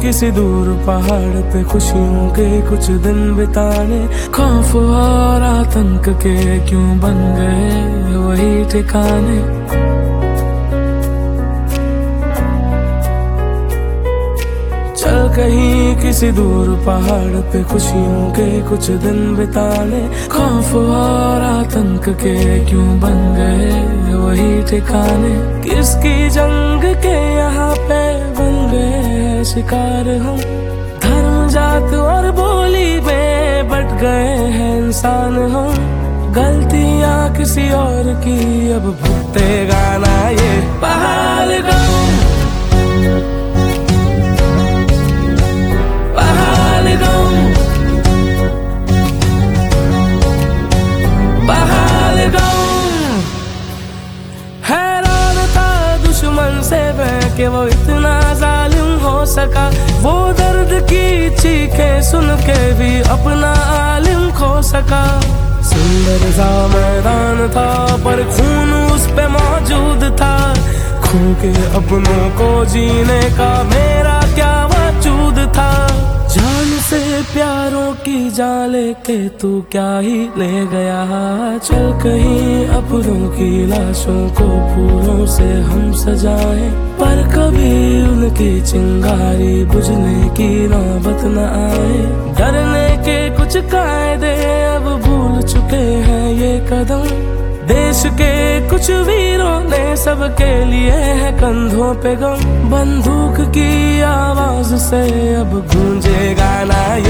किसी दूर पहाड़ पे खुशियों के कुछ दिन बिताने, खौफ और आतंक के क्यों बन गए वही ठिकाने। चल कहीं किसी दूर पहाड़ पे खुशियों के कुछ दिन बिताने, खौफ और आतंक के क्यों बन गए वही ठिकाने। किसकी जंग के यहाँ पे बन गए शिकार हम, धर्म जात और बोली में बट गए हैं इंसान हम। गलतियाँ किसी और की अब भुगतेगा ना ये पहलगाम। हैरान था दुश्मन से मैं कि वो इतना जालिम हो सका, वो दर्द की चीखें सुन के भी अपना आलिम खो सका। सुंदर सा मैदान था पर खून उस पे मौजूद था, खो के अपनों को जीने का मेरा क्या वजूद था। जान से प्यारों की जान लेके तू क्या ही ले गया, चल कहीं अपनों की लाशों को फूलों से हम सजाएं, पर कभी उनकी चिंगारी बुझने की नौबत न आए। डरने के कुछ कायदे अब भूल चुके हैं ये कदम, देश के कुछ वीरों ने सबके लिए है कंधों पे गम। बंदूक की आवाज से अब गूंजेगा ना